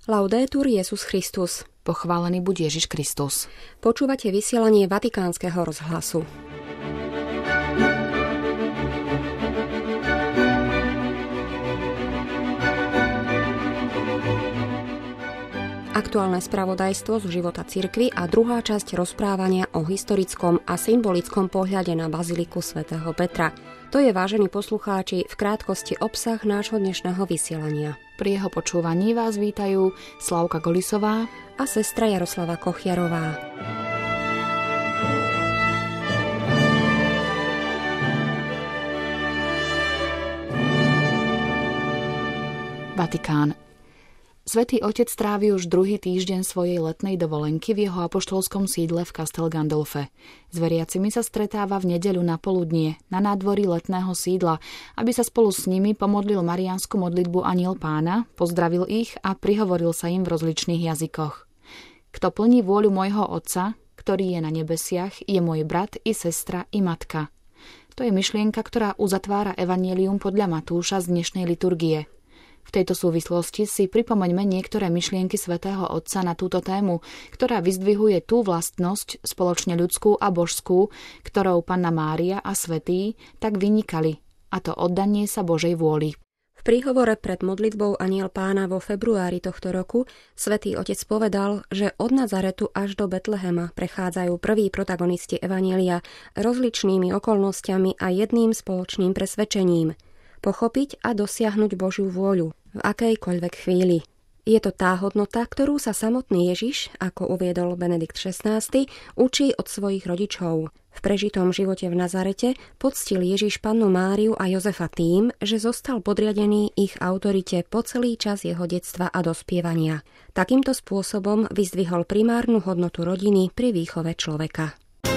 Laudetur Jesus Christus. Pochválený buď Ježiš Kristus. Počúvate vysielanie Vatikánskeho rozhlasu. Aktuálne spravodajstvo z života cirkvi a druhá časť rozprávania o historickom a symbolickom pohľade na baziliku svätého Petra. To je, vážení poslucháči, v krátkosti obsah nášho dnešného vysielania. Pri jeho počúvaní vás vítajú Slavka Golisová a sestra Jaroslava Kochiarová. Vatikán. Svätý Otec trávi už druhý týždeň svojej letnej dovolenky v jeho apoštolskom sídle v Castel Gandolfe. S veriacimi sa stretáva v nedeľu na poludnie na nádvorí letného sídla, aby sa spolu s nimi pomodlil mariánsku modlitbu Anjel Pána, pozdravil ich a prihovoril sa im v rozličných jazykoch. Kto plní vôľu môjho Otca, ktorý je na nebesiach, je môj brat i sestra i matka. To je myšlienka, ktorá uzatvára evanjelium podľa Matúša z dnešnej liturgie. V tejto súvislosti si pripomeňme niektoré myšlienky svätého Otca na túto tému, ktorá vyzdvihuje tú vlastnosť, spoločne ľudskú a božskú, ktorou Panna Mária a svätí tak vynikali, a to oddanie sa Božej vôli. V príhovore pred modlitbou Anjel Pána vo februári tohto roku svätý Otec povedal, že od Nazaretu až do Betlehema prechádzajú prví protagonisti evanjelia rozličnými okolnostiami a jedným spoločným presvedčením – pochopiť a dosiahnuť Božiu vôľu v akejkoľvek chvíli. Je to tá hodnota, ktorú sa samotný Ježiš, ako uviedol Benedikt XVI, učí od svojich rodičov. V prežitom živote v Nazarete poctil Ježiš Pannu Máriu a Jozefa tým, že zostal podriadený ich autorite po celý čas jeho detstva a dospievania. Takýmto spôsobom vyzdvihol primárnu hodnotu rodiny pri výchove človeka.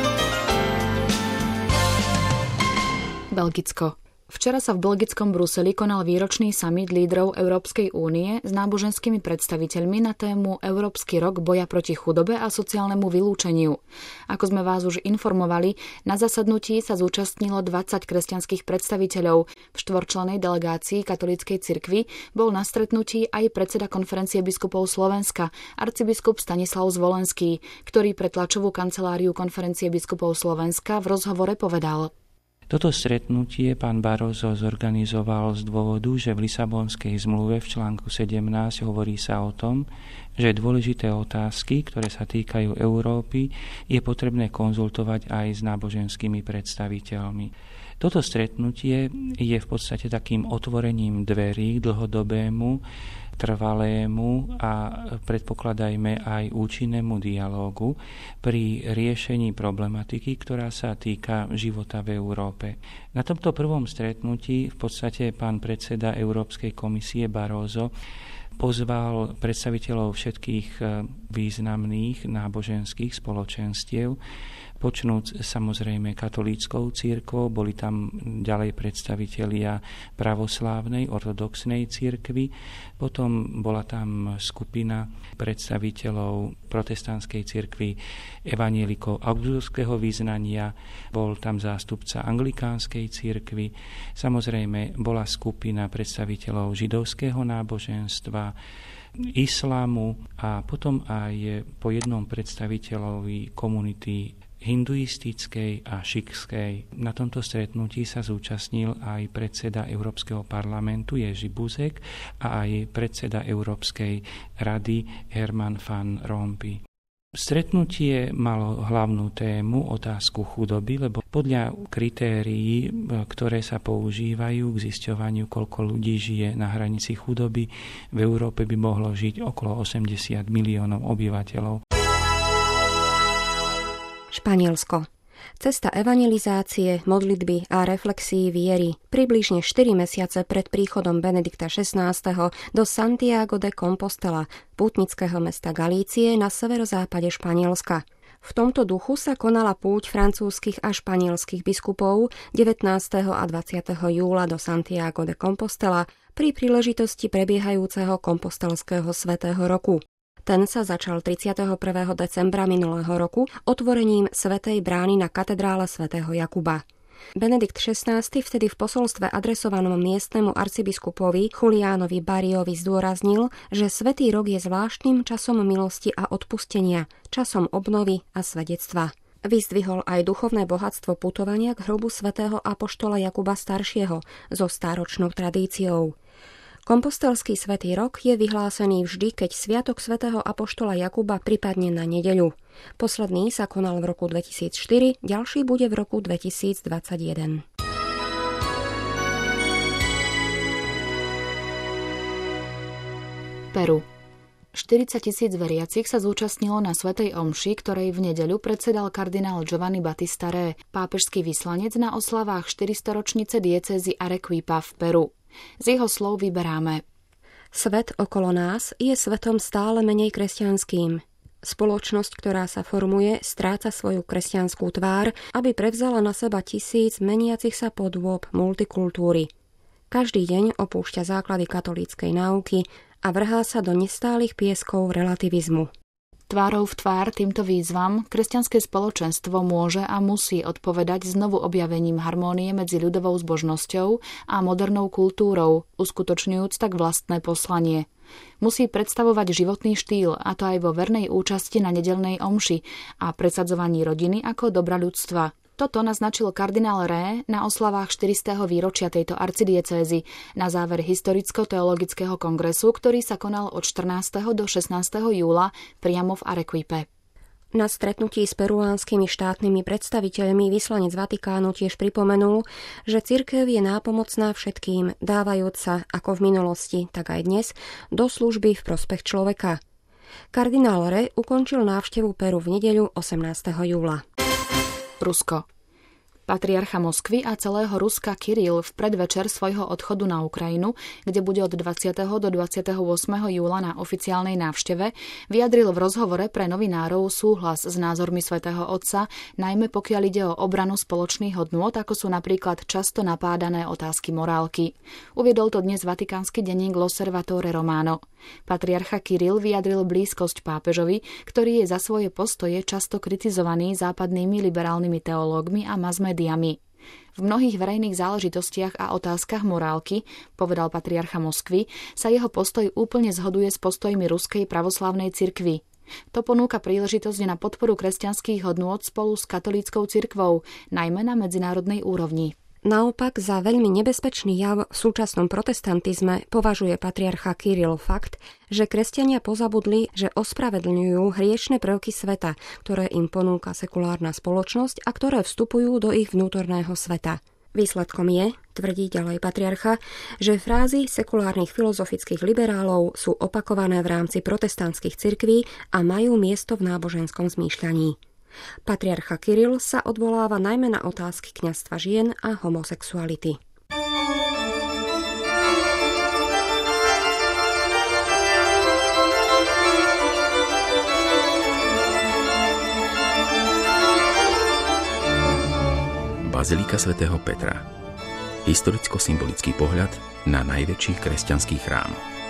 Belgicko. Včera sa v belgickom Bruseli konal výročný summit lídrov Európskej únie s náboženskými predstaviteľmi na tému Európsky rok boja proti chudobe a sociálnemu vylúčeniu. Ako sme vás už informovali, na zasadnutí sa zúčastnilo 20 kresťanských predstaviteľov. V štvorčlennej delegácii katolíckej cirkvi bol na stretnutí aj predseda konferencie biskupov Slovenska, arcibiskup Stanislav Zvolenský, ktorý pre tlačovú kanceláriu konferencie biskupov Slovenska v rozhovore povedal: Toto stretnutie pán Barroso zorganizoval z dôvodu, že v Lisabonskej zmluve v článku 17 hovorí sa o tom, že dôležité otázky, ktoré sa týkajú Európy, je potrebné konzultovať aj s náboženskými predstaviteľmi. Toto stretnutie je v podstate takým otvorením dverí k dlhodobému, trvalému a predpokladajme aj účinnému dialógu pri riešení problematiky, ktorá sa týka života v Európe. Na tomto prvom stretnutí v podstate pán predseda Európskej komisie Barroso pozval predstaviteľov všetkých významných náboženských spoločenstiev, počnúc samozrejme katolíckou cirkvou, boli tam ďalej predstavitelia pravoslávnej, ortodoxnej cirkvi, potom bola tam skupina predstaviteľov protestantskej cirkvi, evanjelikov augsburského vyznania, bol tam zástupca anglikánskej cirkvi, samozrejme bola skupina predstaviteľov židovského náboženstva, islámu a potom aj po jednom predstaviteľovi komunity hinduistickej a šikskej. Na tomto stretnutí sa zúčastnil aj predseda Európskeho parlamentu Jerzy Buzek a aj predseda Európskej rady Herman van Rompuy. Stretnutie malo hlavnú tému otázku chudoby, lebo podľa kritérií, ktoré sa používajú k zisťovaniu, koľko ľudí žije na hranici chudoby, v Európe by mohlo žiť okolo 80 miliónov obyvateľov. Španielsko. Cesta evangelizácie, modlitby a reflexí viery približne 4 mesiace pred príchodom Benedikta XVI. Do Santiago de Compostela, pútnického mesta Galície na severozápade Španielska. V tomto duchu sa konala púť francúzskych a španielskych biskupov 19. a 20. júla do Santiago de Compostela pri príležitosti prebiehajúceho kompostelského svätého roku. Ten sa začal 31. decembra minulého roku otvorením Svätej brány na katedrále svätého Jakuba. Benedikt XVI vtedy v posolstve adresovanom miestnemu arcibiskupovi Juliánovi Bariovi zdôraznil, že Svätý rok je zvláštnym časom milosti a odpustenia, časom obnovy a svedectva. Vyzdvihol aj duchovné bohatstvo putovania k hrobu svätého apoštola Jakuba staršieho so stáročnou tradíciou. Kompostelský Svätý rok je vyhlásený vždy, keď sviatok svätého apoštola Jakuba pripadne na nedeľu. Posledný sa konal v roku 2004, ďalší bude v roku 2021. Peru. 40 000 veriacich sa zúčastnilo na svätej omši, ktorej v nedeľu predsedal kardinál Giovanni Battista Re, pápežský vyslanec na oslavách 400-ročnice diecézy Arequipa v Peru. Z jeho slov vyberáme: Svet okolo nás je svetom stále menej kresťanským. Spoločnosť, ktorá sa formuje, stráca svoju kresťanskú tvár, aby prevzala na seba 1000 meniacich sa podôb multikultúry. Každý deň opúšťa základy katolíckej náuky a vrhá sa do nestálych pieskov relativizmu. Tvárou v tvár týmto výzvam kresťanské spoločenstvo môže a musí odpovedať znovu objavením harmónie medzi ľudovou zbožnosťou a modernou kultúrou, uskutočňujúc tak vlastné poslanie. Musí predstavovať životný štýl, a to aj vo vernej účasti na nedeľnej omši a presadzovaní rodiny ako dobra ľudstva. Toto naznačil kardinál Ré na oslavách 400. výročia tejto arcidiecézy na záver historicko-teologického kongresu, ktorý sa konal od 14. do 16. júla priamo v Arequipe. Na stretnutí s peruánskymi štátnymi predstaviteľmi vyslanec Vatikánu tiež pripomenul, že cirkev je nápomocná všetkým, dávajúc sa, ako v minulosti, tak aj dnes, do služby v prospech človeka. Kardinál Ré ukončil návštevu Peru v nedeľu 18. júla. Rusko. Patriarcha Moskvy a celého Ruska Kiril v predvečer svojho odchodu na Ukrajinu, kde bude od 20. do 28. júla na oficiálnej návšteve, vyjadril v rozhovore pre novinárov súhlas s názormi svätého Otca, najmä pokiaľ ide o obranu spoločných hodnôt, ako sú napríklad často napádané otázky morálky. Uviedol to dnes vatikánsky denník L'Osservatore Romano. Patriarcha Kiril vyjadril blízkosť pápežovi, ktorý je za svoje postoje často kritizovaný západnými liberálnymi teológmi a masmédiami. V mnohých verejných záležitostiach a otázkach morálky, povedal patriarcha Moskvy, sa jeho postoj úplne zhoduje s postojmi Ruskej pravoslavnej cirkvi. To ponúka príležitosť na podporu kresťanských hodnôt spolu s katolíckou cirkvou, najmä na medzinárodnej úrovni. Naopak za veľmi nebezpečný jav v súčasnom protestantizme považuje patriarcha Kiril fakt, že kresťania pozabudli, že ospravedlňujú hriešne prvky sveta, ktoré im ponúka sekulárna spoločnosť a ktoré vstupujú do ich vnútorného sveta. Výsledkom je, tvrdí ďalej patriarcha, že frázy sekulárnych filozofických liberálov sú opakované v rámci protestantských cirkví a majú miesto v náboženskom zmýšľaní. Patriarcha Kiril sa odvoláva najmä na otázky kňazstva žien a homosexuality. Bazilika svätého Petra. Historicko-symbolický pohľad na najväčší kresťanský chrám.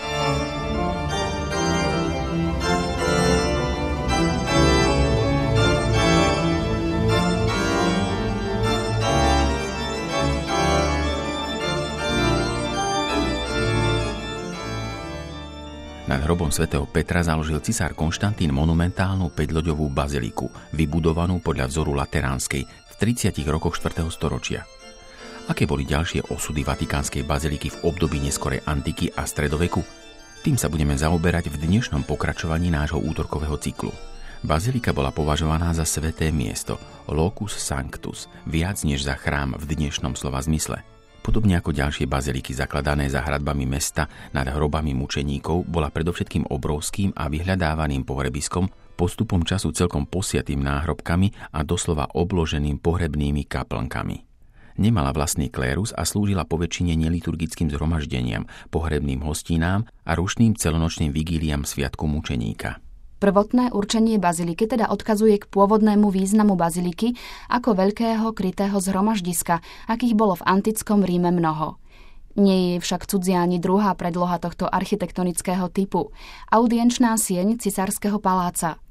Nad hrobom svätého Petra založil cisár Konštantín monumentálnu 5-loďovú baziliku, vybudovanú podľa vzoru lateránskej v 30 rokoch 4. storočia. Aké boli ďalšie osudy vatikánskej baziliky v období neskorej antiky a stredoveku? Tým sa budeme zaoberať v dnešnom pokračovaní nášho útorkového cyklu. Bazilika bola považovaná za sväté miesto, locus sanctus, viac než za chrám v dnešnom slova zmysle. Podobne ako ďalšie baziliky zakladané za hradbami mesta nad hrobami mučeníkov, bola predovšetkým obrovským a vyhľadávaným pohrebiskom, postupom času celkom posiatým náhrobkami a doslova obloženým pohrebnými kaplnkami. Nemala vlastný klérus a slúžila poväčšine neliturgickým zhromaždeniam, pohrebným hostinám a rušným celonočným vigíliam sviatku mučeníka. Prvotné určenie baziliky teda odkazuje k pôvodnému významu baziliky ako veľkého krytého zhromaždiska, akých bolo v antickom Ríme mnoho. Nie je však cudzia ani druhá predloha tohto architektonického typu – audienčná sieň cisárskeho paláca.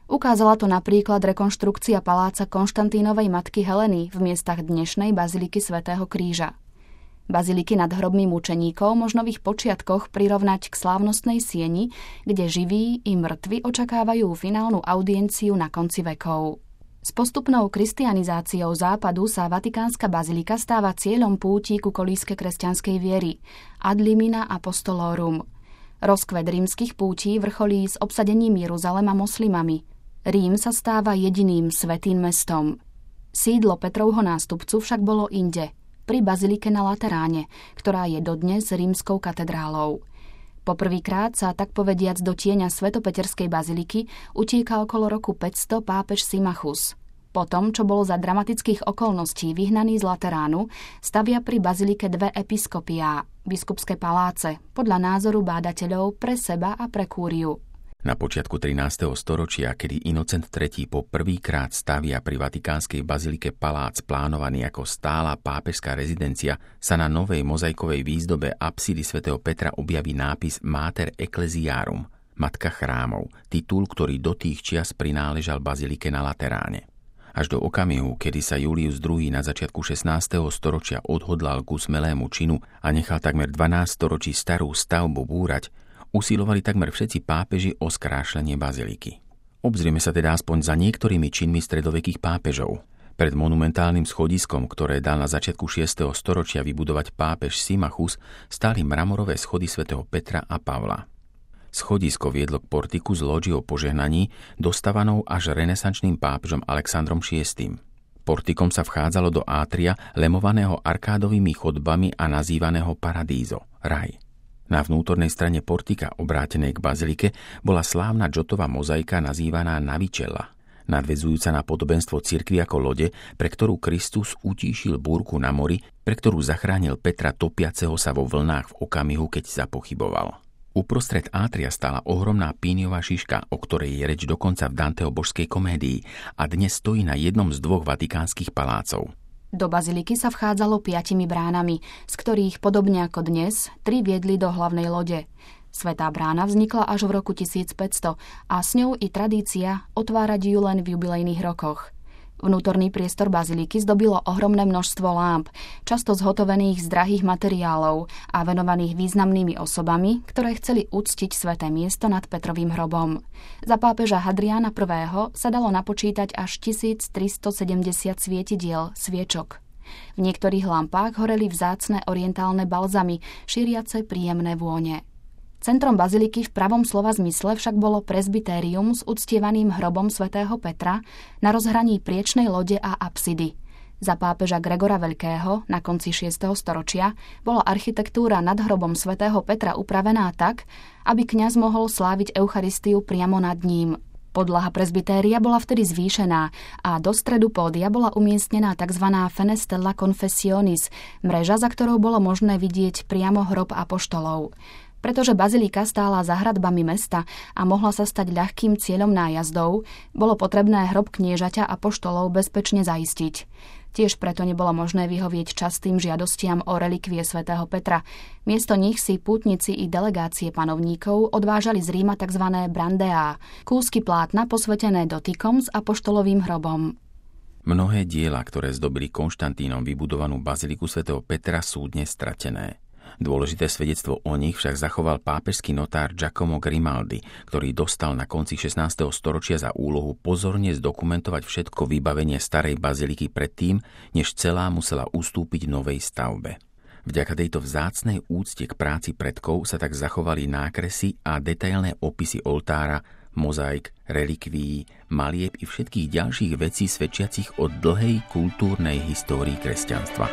Ukázala to napríklad rekonštrukcia paláca Konštantínovej matky Heleny v miestach dnešnej baziliky svätého Kríža. Baziliky nad hrobmi mučeníkov možno v ich počiatkoch prirovnať k slávnostnej sieni, kde živí i mŕtvi očakávajú finálnu audienciu na konci vekov. S postupnou kristianizáciou západu sa Vatikánska bazilika stáva cieľom púti ku kolíske kresťanskej viery ad limina apostolorum. Rozkvet rímskych pútí vrcholí s obsadením Jeruzalema moslimami. Rím sa stáva jediným svätým mestom. Sídlo Petrovho nástupcu však bolo inde, pri bazilike na Lateráne, ktorá je dodnes rímskou katedrálou. Poprvýkrát sa, tak povediac, do tieňa Svetopeterskej baziliky utieka okolo roku 500 pápež Symmachus. Potom, čo bol za dramatických okolností vyhnaný z Lateránu, stavia pri bazilike dve episkopiá, biskupské paláce, podľa názoru bádateľov pre seba a pre kúriu. Na počiatku 13. storočia, kedy Inocent III po prvýkrát stavia pri Vatikánskej bazilike palác plánovaný ako stála pápežská rezidencia, sa na novej mozaikovej výzdobe apsidy svätého Petra objaví nápis Mater Ecclesiarum, matka chrámov, titul, ktorý do tých čias prináležal bazilike na Lateráne. Až do okamihu, kedy sa Julius II na začiatku 16. storočia odhodlal ku smelému činu a nechal takmer 12 storočí starú stavbu búrať, usilovali takmer všetci pápeži o skrášlenie baziliky. Obzrieme sa teda aspoň za niektorými činmi stredovekých pápežov. Pred monumentálnym schodiskom, ktoré dal na začiatku 6. storočia vybudovať pápež Symmachus, stáli mramorové schody svätého Petra a Pavla. Schodisko viedlo k portiku s lóžiou požehnaní, dostavanou až renesančným pápežom Alexandrom VI. Portikom sa vchádzalo do átria, lemovaného arkádovými chodbami a nazývaného paradízo, raj. Na vnútornej strane portika, obrátenej k bazilike, bola slávna džotová mozaika nazývaná Navicella, nadväzujúca na podobenstvo cirkvi ako lode, pre ktorú Kristus utíšil búrku na mori, pre ktorú zachránil Petra topiaceho sa vo vlnách v okamihu, keď zapochyboval. Uprostred átria stála ohromná píniová šiška, o ktorej je reč dokonca v Danteho božskej komédii a dnes stojí na jednom z dvoch vatikánskych palácov. Do baziliky sa vchádzalo 5 bránami, z ktorých podobne ako dnes 3 viedli do hlavnej lode. Svätá brána vznikla až v roku 1500 a s ňou i tradícia otvárať ju len v jubilejných rokoch. Vnútorný priestor baziliky zdobilo ohromné množstvo lámp, často zhotovených z drahých materiálov a venovaných významnými osobami, ktoré chceli uctiť sväté miesto nad Petrovým hrobom. Za pápeža Hadriána I. sa dalo napočítať až 1370 svietidiel, sviečok. V niektorých lampách horeli vzácne orientálne balzamy, šíriace príjemné vône. Centrom baziliky v pravom slova zmysle však bolo presbytérium s uctievaným hrobom svätého Petra na rozhraní priečnej lode a apsidy. Za pápeža Gregora Veľkého na konci 6. storočia bola architektúra nad hrobom svätého Petra upravená tak, aby kňaz mohol sláviť Eucharistiu priamo nad ním. Podlaha presbytéria bola vtedy zvýšená a do stredu pódia bola umiestnená tzv. Fenestella Confessionis, mreža, za ktorou bolo možné vidieť priamo hrob apoštolov. Pretože bazilika stála za hradbami mesta a mohla sa stať ľahkým cieľom nájazdov, bolo potrebné hrob kniežaťa a apoštolov bezpečne zaistiť. Tiež preto nebolo možné vyhovieť častým žiadostiam o relikvie svätého Petra. Miesto nich si pútnici i delegácie panovníkov odvážali z Ríma tzv. Brandeá, kúsky plátna posvetené dotykom s apoštolovým hrobom. Mnohé diela, ktoré zdobili Konštantínom vybudovanú baziliku svätého Petra, sú dnes stratené. Dôležité svedectvo o nich však zachoval pápežský notár Giacomo Grimaldi, ktorý dostal na konci 16. storočia za úlohu pozorne zdokumentovať všetko vybavenie starej baziliky predtým, než celá musela ustúpiť novej stavbe. Vďaka tejto vzácnej úcte k práci predkov sa tak zachovali nákresy a detailné opisy oltára, mozaik, relikvií, malieb i všetkých ďalších vecí svedčiacich o dlhej kultúrnej histórii kresťanstva.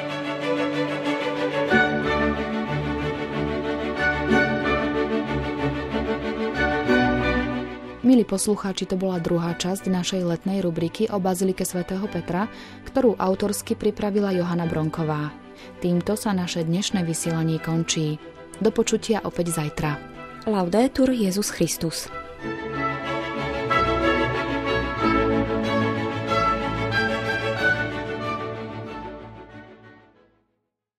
Milí poslucháči, to bola druhá časť našej letnej rubriky o bazilike svätého Petra, ktorú autorsky pripravila Johana Bronková. Týmto sa naše dnešné vysielanie končí. Do počutia opäť zajtra. Laudetur Jesus Christus.